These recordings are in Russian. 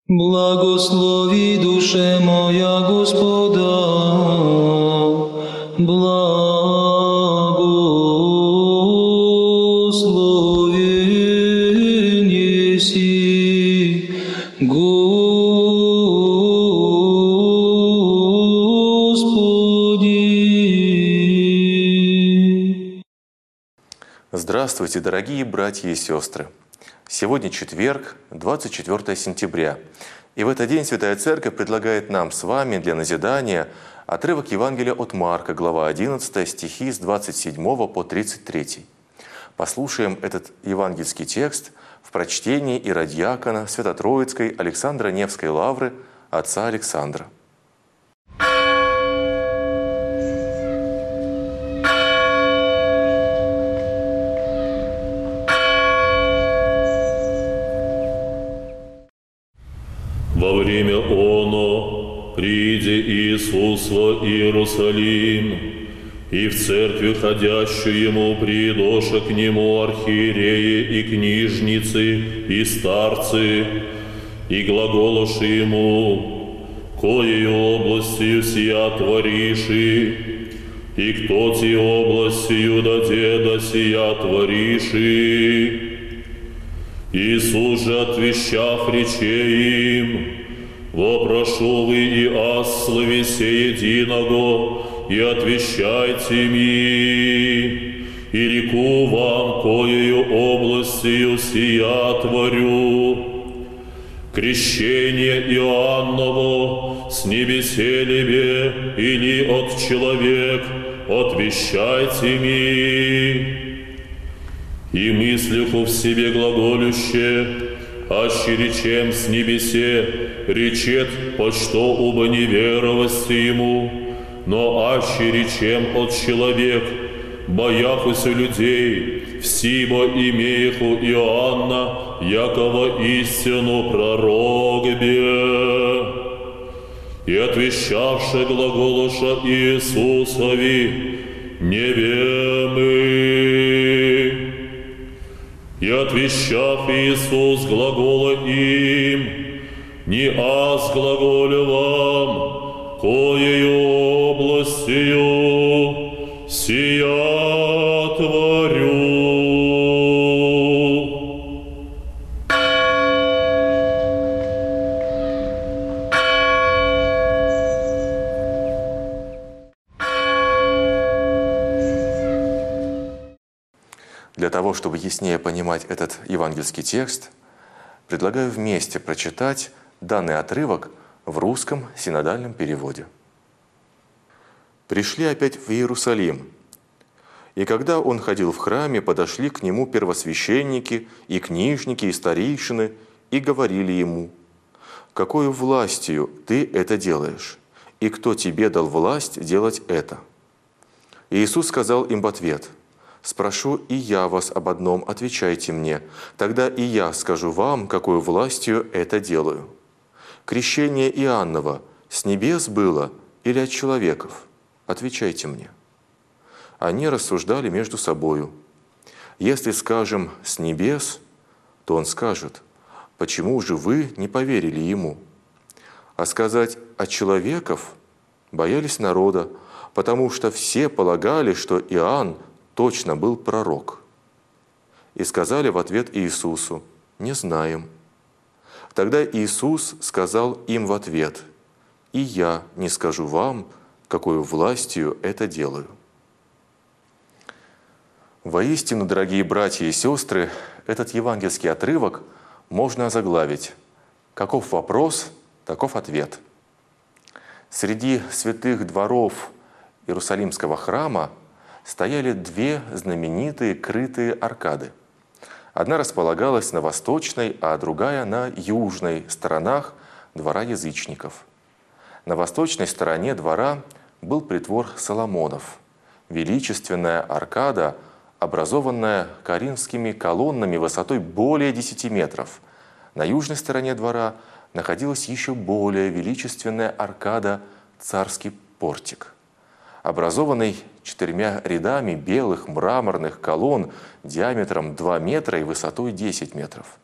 Благослови, душе моя, Господа, благословен еси, Господи. Здравствуйте, дорогие братья и сестры! Сегодня четверг, 24 сентября. И в этот день Святая Церковь предлагает нам с вами для назидания отрывок Евангелия от Марка, глава 11, стихи с 27 по 33. Послушаем этот евангельский текст в прочтении иродиакона Свято-Троицкой Александра Невской лавры отца Александра. Во время оно, приди Иисус во Иерусалим, и в церкви ходящую ему придоша к нему архиереи и книжницы и старцы, и глаголоши ему, коею областью сия твориши, и кто ти областью да деда сия твориши. Иисус же, отвещав, рече им: «Вопрошу вы и аз славе единого, и отвещайте ми, и реку вам, коею областью сия творю. Крещение Иоанново с небесе либе или от человек, отвещайте ми». И мыслиху в себе глаголюще, аще речем с небесе, речет, по что убо неверовости ему, но аще речем от человек, бояхуся людей, всибо имееху Иоанна, якова истину пророк бе. И отвещавши глаголоша Иисусови, не вемы. И отвещав Иисус глагола им: «Не аз глаголю вам, коею областью сия творю». Для того, чтобы яснее понимать этот евангельский текст, предлагаю вместе прочитать данный отрывок в русском синодальном переводе. «Пришли опять в Иерусалим, и когда он ходил в храме, подошли к нему первосвященники и книжники и старейшины и говорили ему: „Какою властью ты это делаешь? И кто тебе дал власть делать это?“ И Иисус сказал им в ответ: „Спрошу и я вас об одном, отвечайте мне, тогда и я скажу вам, какой властью это делаю. Крещение Иоаннова с небес было или от человеков? Отвечайте мне». Они рассуждали между собою. Если скажем «с небес», то он скажет: «Почему же вы не поверили ему?» А сказать «от человеков» боялись народа, потому что все полагали, что Иоанн точно был пророк. И сказали в ответ Иисусу: «Не знаем». Тогда Иисус сказал им в ответ: «И я не скажу вам, какой властью это делаю». Воистину, дорогие братья и сестры, этот евангельский отрывок можно озаглавить: «Каков вопрос, таков ответ». Среди святых дворов Иерусалимского храма стояли две знаменитые крытые аркады. Одна располагалась на восточной, а другая на южной сторонах двора язычников. На восточной стороне двора был притвор Соломонов, величественная аркада, образованная коринфскими колоннами высотой более 10 метров. На южной стороне двора находилась еще более величественная аркада Царский портик, образованный 4 рядами белых мраморных колонн диаметром 2 метра и высотой 10 метров.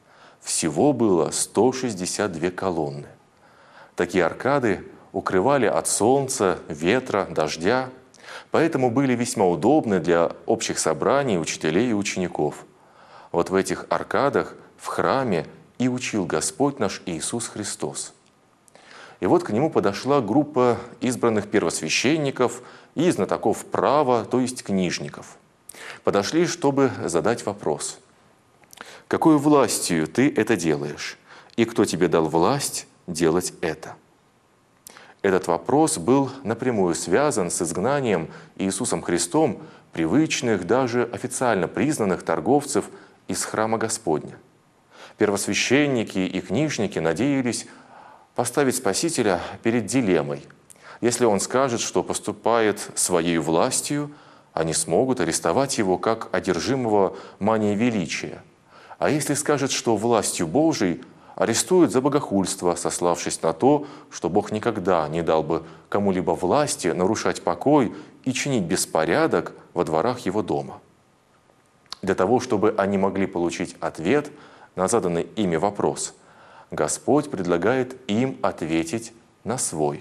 Всего было 162 колонны. Такие аркады укрывали от солнца, ветра, дождя, поэтому были весьма удобны для общих собраний учителей и учеников. Вот в этих аркадах в храме и учил Господь наш Иисус Христос. И вот к нему подошла группа избранных первосвященников и знатоков права, то есть книжников. Подошли, чтобы задать вопрос. «Какой властью ты это делаешь? И кто тебе дал власть делать это?» Этот вопрос был напрямую связан с изгнанием Иисусом Христом привычных, даже официально признанных торговцев из храма Господня. Первосвященники и книжники надеялись поставить Спасителя перед дилеммой. Если он скажет, что поступает своей властью, они смогут арестовать его как одержимого манией величия. А если скажет, что властью Божией, арестуют за богохульство, сославшись на то, что Бог никогда не дал бы кому-либо власти нарушать покой и чинить беспорядок во дворах его дома. Для того, чтобы они могли получить ответ на заданный ими вопрос, Господь предлагает им ответить на свой.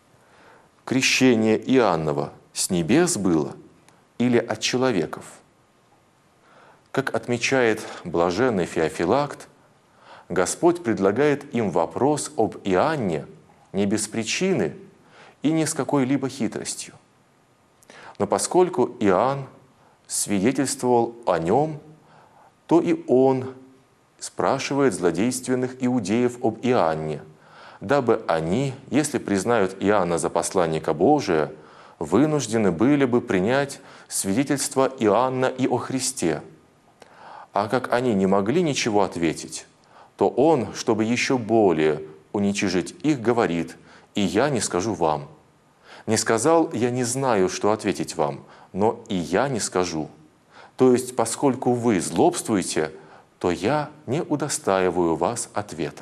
Крещение Иоаннова с небес было или от человеков? Как отмечает блаженный Феофилакт, Господь предлагает им вопрос об Иоанне не без причины и не с какой-либо хитростью. Но поскольку Иоанн свидетельствовал о нем, то и он спрашивает злодейственных иудеев об Иоанне, дабы они, если признают Иоанна за посланника Божия, вынуждены были бы принять свидетельство Иоанна и о Христе. А как они не могли ничего ответить, то он, чтобы еще более уничижить их, говорит: «И я не скажу вам». Не сказал: «Я не знаю, что ответить вам», но «и я не скажу». То есть, поскольку вы злобствуете, то я не удостаиваю вас ответа.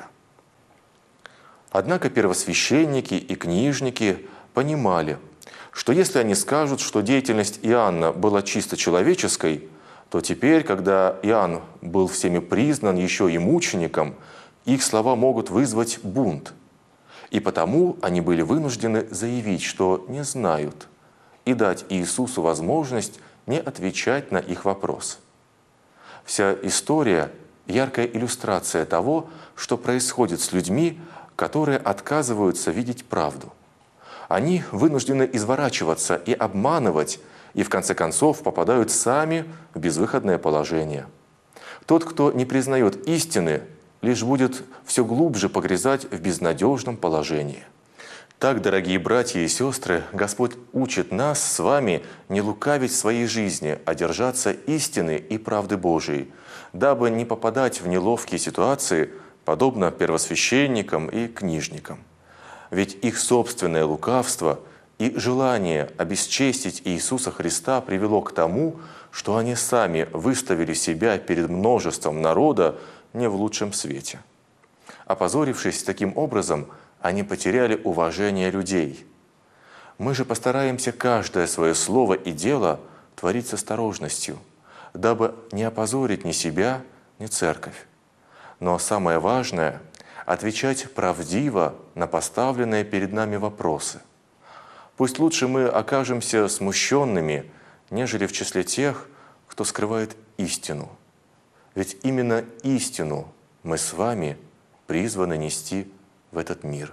Однако первосвященники и книжники понимали, что если они скажут, что деятельность Иоанна была чисто человеческой, то теперь, когда Иоанн был всеми признан еще и мучеником, их слова могут вызвать бунт. И потому они были вынуждены заявить, что не знают, и дать Иисусу возможность не отвечать на их вопрос. Вся история – яркая иллюстрация того, что происходит с людьми, которые отказываются видеть правду. Они вынуждены изворачиваться и обманывать, и в конце концов попадают сами в безвыходное положение. Тот, кто не признает истины, лишь будет все глубже погрязать в безнадежном положении. Так, дорогие братья и сестры, Господь учит нас с вами не лукавить в своей жизни, а держаться истины и правды Божией, дабы не попадать в неловкие ситуации, подобно первосвященникам и книжникам. Ведь их собственное лукавство и желание обесчестить Иисуса Христа привело к тому, что они сами выставили себя перед множеством народа не в лучшем свете. Опозорившись таким образом, они потеряли уважение людей. Мы же постараемся каждое свое слово и дело творить с осторожностью, дабы не опозорить ни себя, ни церковь. Но самое важное – отвечать правдиво на поставленные перед нами вопросы. Пусть лучше мы окажемся смущенными, нежели в числе тех, кто скрывает истину. Ведь именно истину мы с вами призваны нести в этот мир.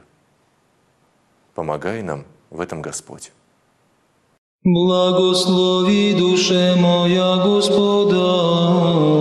Помогай нам в этом Господь. Благослови душе моя Господа.